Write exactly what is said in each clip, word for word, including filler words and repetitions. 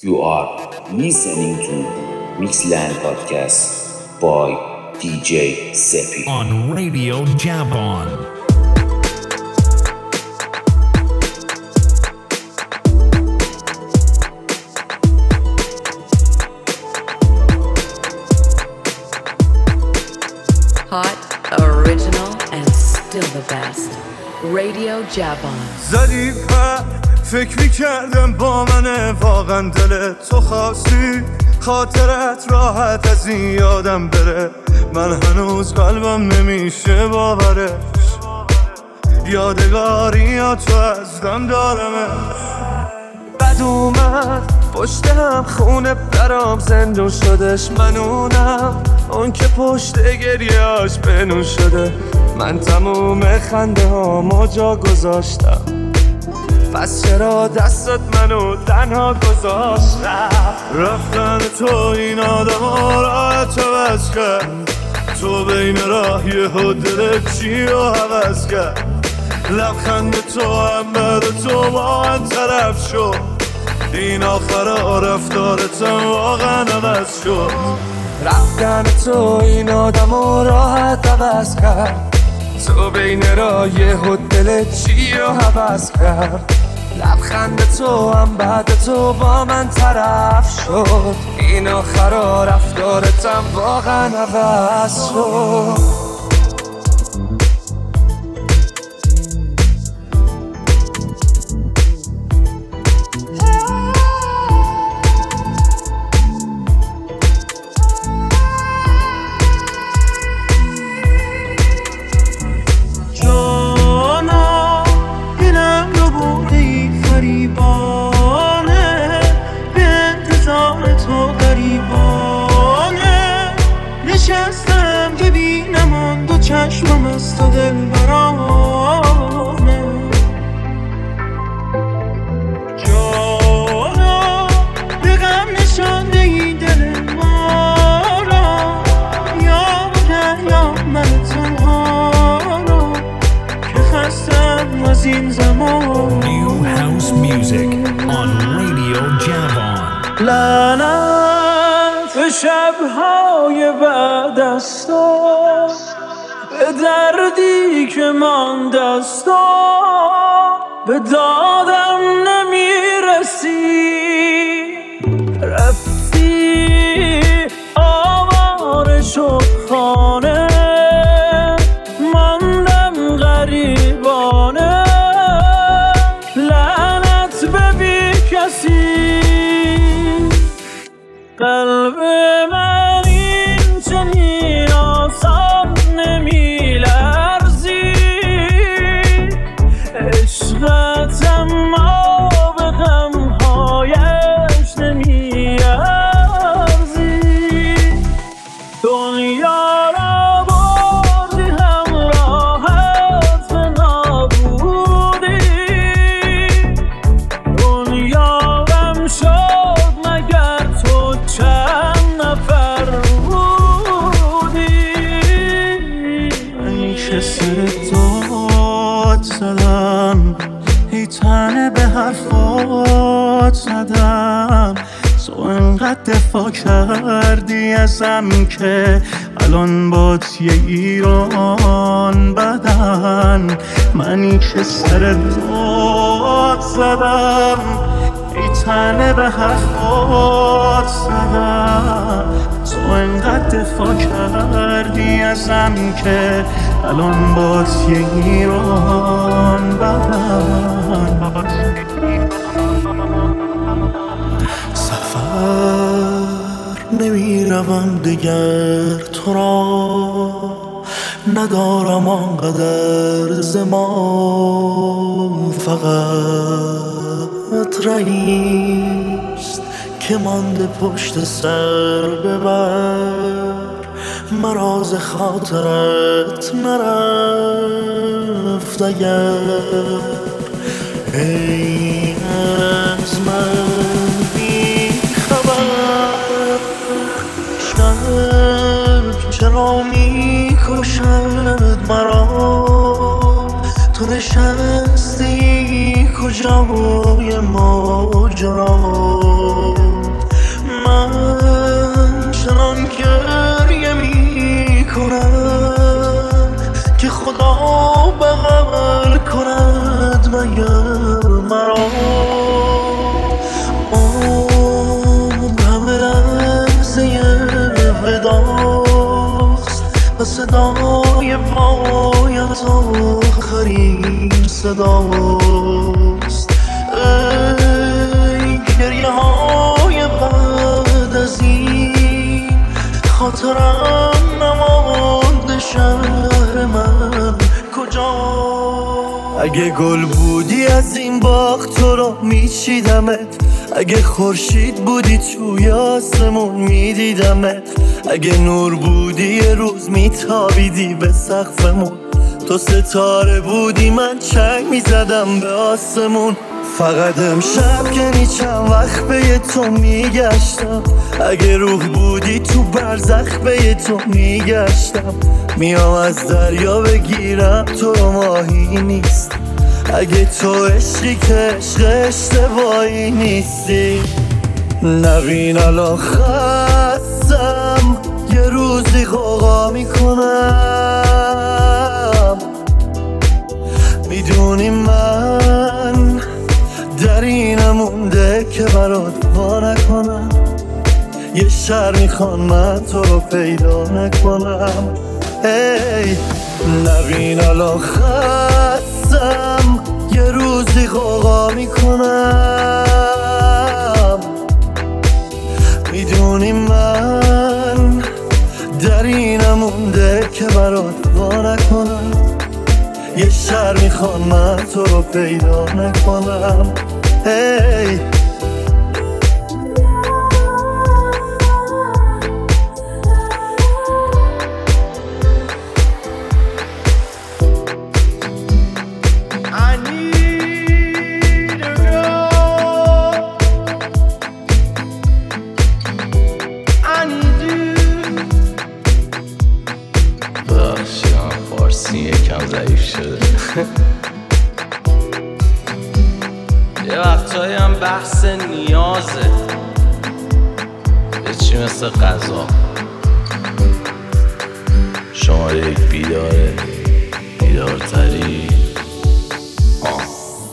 You are listening to Mixland Podcast by دی جی Seppi on Radio Jabon. Hot, original, and still the best. Radio Jabon. زدی پر فکر میکردم با منه واقعا دلت تو خواستی خاطرت راحت از این یادم بره من هنوز قلبم نمیشه باورش یادگاری یا تو از دم دارمه بد اومد پشت هم خونه برام زندون شدش منونم اون که پشت گریاش بنون شده من تموم خنده ها جا گذاشتم پس چرا دستت منو تنها گذاشتم رفتن تو این آدم ها راحت عوض کرد تو بین راه یه دلت چی رو عوض کرد لبخند تو هم بعد تو با من طرف شد این آخرا رفتارتم واقعا عوض شد رفتن تو این آدم ها راحت عوض کرد تو بین راه یه دلت چی رو عوض کرد لبخند تو هم بعد تو با من طرف شد این آخرا رفتارتم واقعا عوض شد چشمم از تو دل برامه جانا به غم نشانده ای دل ما را یا بگه یا من تنها را که خستم از این زمان New house music on Radio Jabon. لعنت به شب‌های بعد از تو به دردی که مانده است و به دادم نمیرسی رفتی آواره شد خانه ماندم غریبانه لعنت به بی کسی قلب من این چنین آسان نمی لرزی عشقت اما به غمهایش نمی ارزی دنیا را بردی همراهت به نابودی دنیا غم شد مگر تو چند نفر سر داد زدم ای تنه به حرفات زدم تو انقدر دفاع کردی ازم که الان باد یه ایران بدن منی که سر داد زدم ای تنه به حرفات زدم تو انقدر دفاع کردی ازم که الان باز یه ایران بدن سفر نمی روم دگر تو را ندارم آنقدر زمان فقط رئیست که مانده پشت سر ببر مراز خاطرت نرفت اگر ای از من بی خبر شرم چرا می کشد مرا تو نشستی کجای ماجرا شاید آخرین صداست. ای گریه های بعد از این خاطرم نمانده شهر من کجا. اگه گل بودی از این باغ تو رو میچیدمت، اگه خورشید بودی توی آسمون میدیدمت، اگه نور بودی یه روز میتابیدی به سقفمون، تو ستاره بودی من چنگ میزدم به آسمون. فقط امشب که چند وقت به تو میگشتم، اگه روح بودی تو برزخ به تو میگشتم، میام از دریا بگیرم تو رو ماهی نیست، اگه تو عشقی که عشق اشتباهی نیستی. نبین الان خستم یه روزی غوغا میکنم، میدونی من در اینم مونده که برات وا نکنم، یه شهر میخوان من تو رو پیدا نکنم. ای نبین الان خستم یه روزی غوغا میکنم، میدونی من در اینم مونده که برات وا نکنم، یه شهر میخوان من تو رو پیدا نکنم. hey. یه وقتایی هم بحث نیازه، یه چی مثل غذا، شما یک بیداره بیدارتری. آه.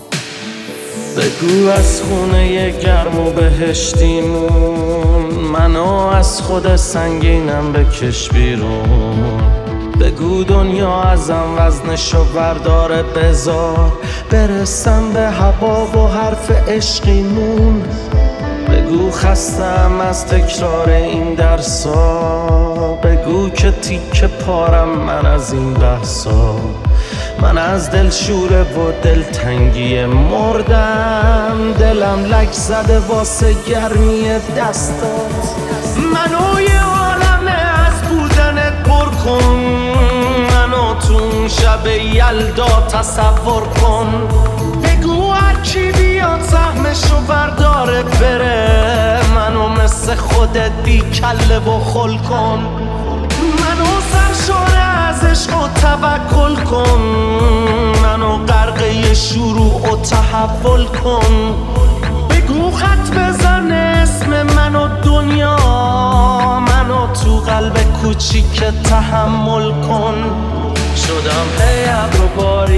بگو از خونه گرم و بهشتیمون، منو از خود سنگینم بکش بیرون. بگو دنیا ازم وزنشو برداره بذار، برسم به هوا و حرف عشقیمون. بگو خستم از تکرار این درسا، بگو که تیکه پارم من از این بحثا. من از دل شوره و دل تنگی مردم، دلم لک زده واسه گرمی دستات. منو یه عالمه از بودنت پر کن، منو تو شب یلدا تصور کن. بگو هرکی بیاد سهمشو برداره بره، منو مثل خودت بی کله و خل کن. منو سرشاره از عشق و توکل کن، منو غرقه شروع و تحول کن. بگو خط بزن اسم منو دنیا، منو تو قلب کوچیک تحمل کن. شدم هی ابرو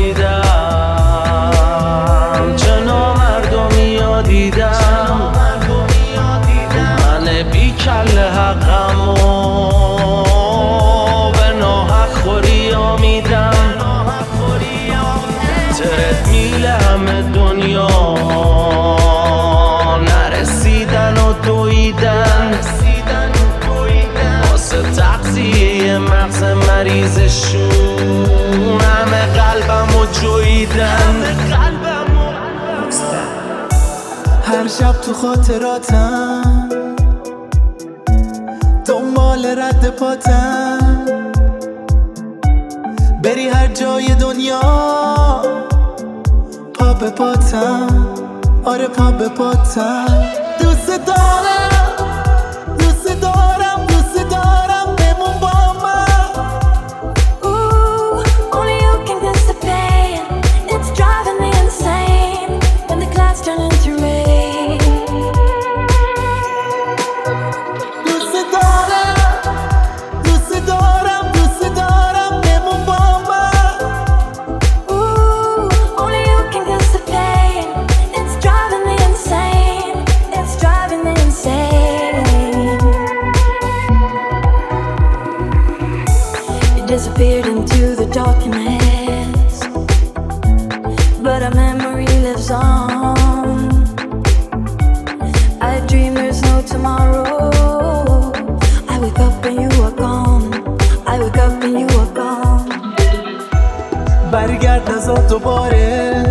باریدم، چه نامردمی یادیدم، من بی کله حقم و به ناحق خوری آمیدم. ترد میله همه دنیا نرسیدن و دویدن، واسه تغذیه مغز مریضشون همه قلبم و جویدن. هر شب تو خاطراتم دنبال رد پاتم، بری هر جای دنیا پا به پاتم، آره پا به پاتم. دوست دارم دوست دارم دوست دارم بمون با من. Ooh, only you can miss the pain. It's driving me insane when the clouds turn into rain. دوست دارم دوست دارم دوست دارم بمون با من. Ooh, only you can miss the pain. It's driving me insane. darkness, but a memory lives on. I dream there's no tomorrow. I wake up and you are gone. I wake up and you are gone. برگرد نزاد دوباره،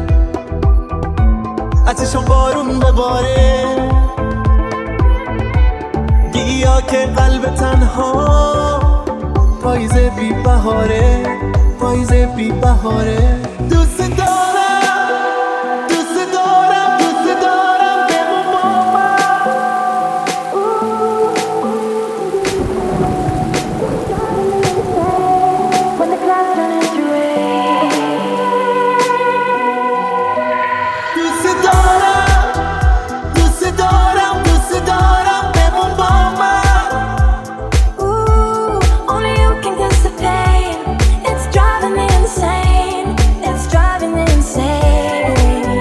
اتشون بارون بباره، گیا که قلب تنها، پاییزه بی بهاره، پاییزه بی بهاره. دوست دارم، دوست دارم، دوست دارم، بمون با من. When the clouds turn into rain, دوست دارم، دوست دارم، دوست دارم، بمون با من. ooh, only you can guess the pain. It's driving me insane. It's driving me insane.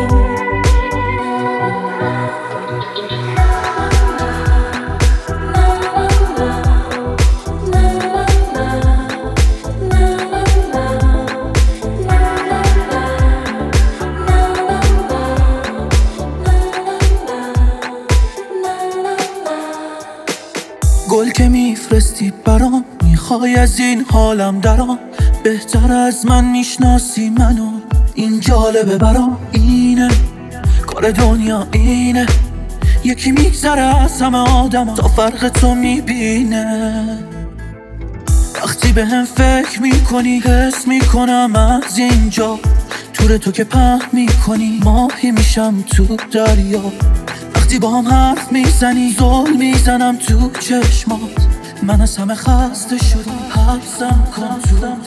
گل که میفرستی برام، میخوای از این حالم درام. بهتر از من میشناسی منو، این جالبه برام. اینه کار دنیا، اینه یکی میگذره از همه آدم تا فرق تو میبینه. وقتی به هم فکر میکنی حس میکنم از اینجا، تور تو که پهن میکنی ماهی میشم تو دریا. وقتی با هم حرف میزنی زل میزنم تو چشمات، من از همه خسته شدم، حبسم کن تو دم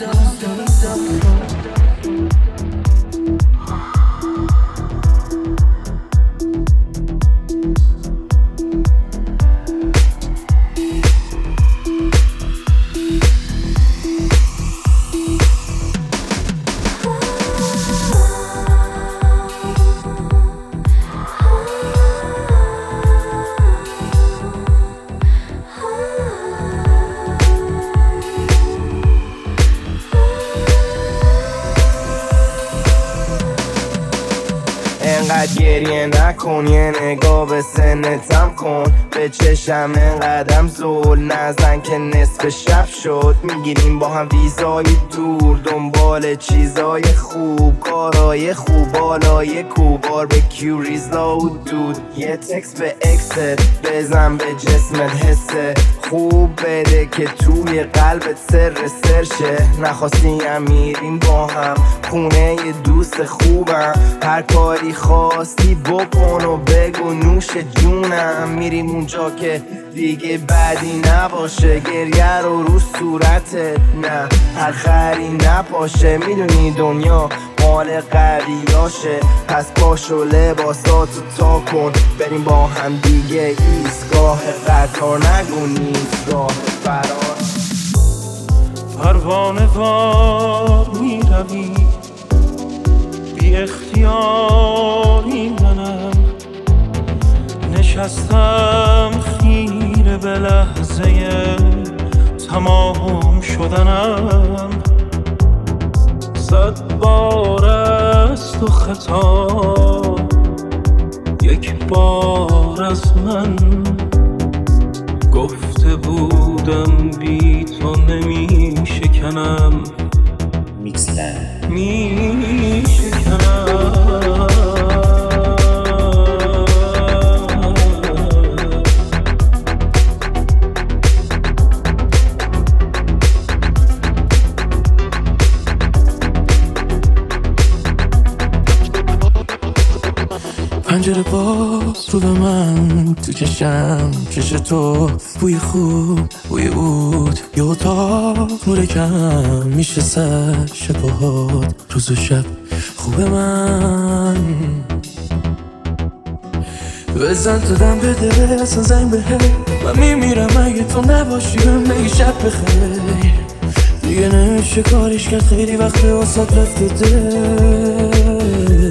انقدر گریه نکن، یه نگاه به سنتم کن. به چشم انقدرم زول نزن که نصف شب شد. میگیریم با هم ویزای دور، دنبال چیزای خوب، کارای خوب، بالای کوبار به کیوریزلا و دود. یه تکست به اکست بزن به جسمت، حسه خوب بده که توی قلبت سر سرشه. نخواستی هم میریم با هم خونه یه دوست خوبم، هر کاری خواستی بکن و بگو نوش جونم. میریم اونجا که دیگه بدی نباشه، گریه رو رو صورتت نه، هر خری نپاشه. میدونی دنیا مال قویاشه، پس پاشو لباساتو تا کن، بریم با هم دیگه ایستگاه قطار، نگو نیستگاه فرار. پروانه وار میروی بی اختیاری، منم نشستم خیره به لحظه تمام شدنم. صد بار از تو خطا، یک بار از من گفته بودم بی تو نمی شکنم، میکسلند می شکنم. پنجره باز رو به من، تو چشم چش تو، بوی خوب بوی بود. یه اتاق نور کم میشه سر شبهات، روز و شب خوب من. بزن تو دم بده اصلا زنگ به من میمیرم اگه تو نباشی، بهم بگی شب بخیر. دیگه نمیشه کاریش کرد، خیلی وقت واسات رفته دل.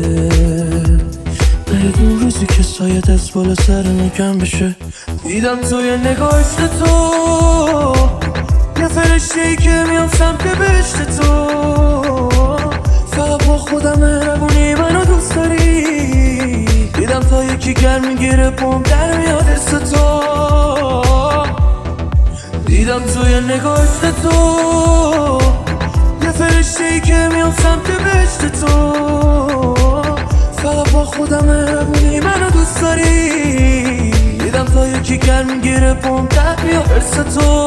اون روزی که سایت از بالا سر نکم بشه، دیدم توی نگاه عشق تو یه فرشته‌ای که میام سمت بهشت تو، فقط با خودم مهربونی منو دوست داری. دیدم تا یکی گرم میگیره پام در میاد حس تو، دیدم توی نگاهت تو یه فرشته‌ای که میام سمت بهشت تو، فقط با خودم مهربونی منو دوست داری. دیدم تا یکی گرم میگیره پام در میاد حس تو.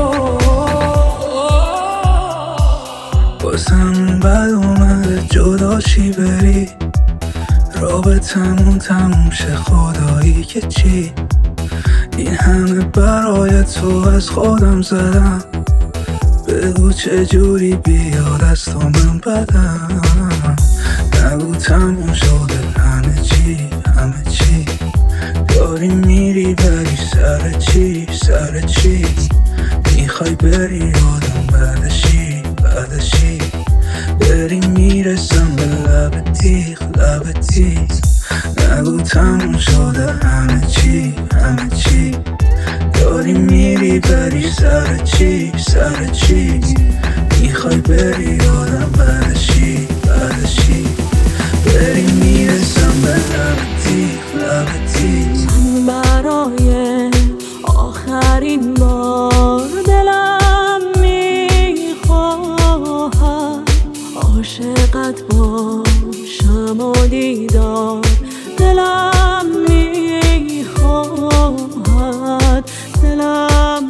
واسمون بد اومده جداشی بری، رابطمون تموم شه خدایی که چی. این همه برای تو از خودم زدم، بگو چجوری بیاد از تو من بدم. نگو تموم شده همه چی همه چی، داری میری بری سر چی سر چی. میخوای بری یادم بعدشی بعدشی، بری میرسم به لب تیغ لب تیغ. نگو تموم شده همه چی همه چی، داری میری بری سر چی سر چی. میخوای بری یادم بعدشی بعدشی، بری میرسم به لب تیغ لب تیغ. برای آخرین بار دلم میخواهد عاشقت باشم و دیدار دلم میخواهد دلم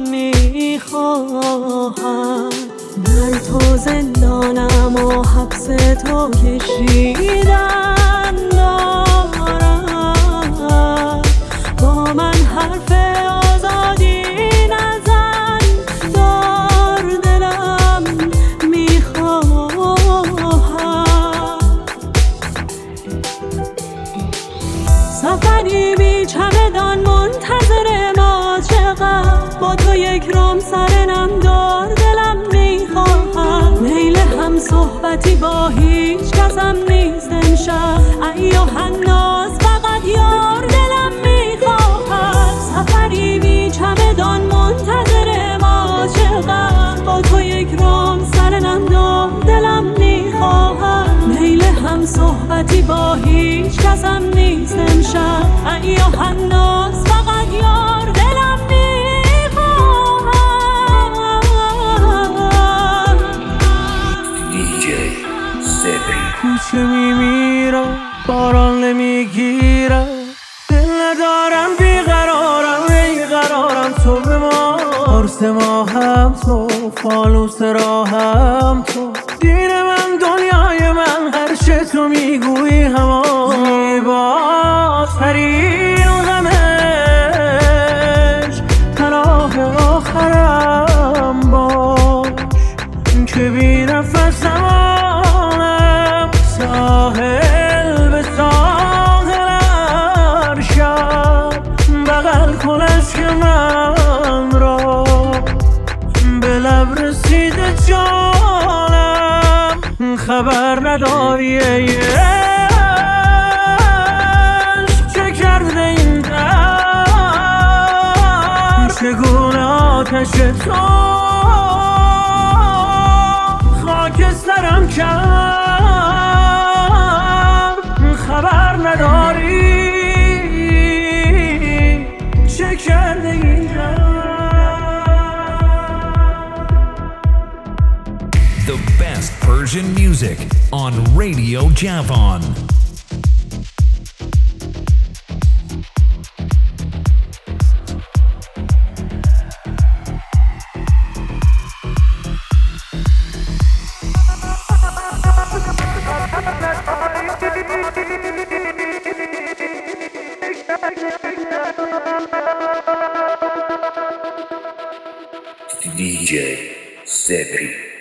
میخواهد. من تو زندانم و حبس تو کشیدن دارم، با من حرف آزادی نزن دار دلم میخواهد. سفری بی چمدان منتظر ما چقدر، با تو یک رام سر نم دار دلم میخواهد. میل هم صحبتی با هیچ کسم نیست امشب، ایو هناز فقط یار دلم میخواهد. سفری بی چمدان منتظر ما چقدر، با تو یک رام سر نم دار دلم میخواهد. میل هم صحبتی با هیچ کسم نیست امشب، ایو هناز فقط یار دلم میخواهد. دیجی سپری. کوچه میمیرم باران نمیگیرم، دل ندارم بیقرارم بیقرارم. تو به ما قرص ما هم تو، فانوس راهم تو، دین من دنیای من، هر چه تو میگویی همان. زیباترین غمش پناه آخرم باش، که بی نفسمانم ساحل به ساحل ارشد. بغل کن عشق من را به لب رسیده جانم، خبر نداری چه کرده این در، چگونه آتش تو خاکسترم کرد. خبر نداری چه کرده این در. The best Persian music on Radio Javan. دیجی سپری.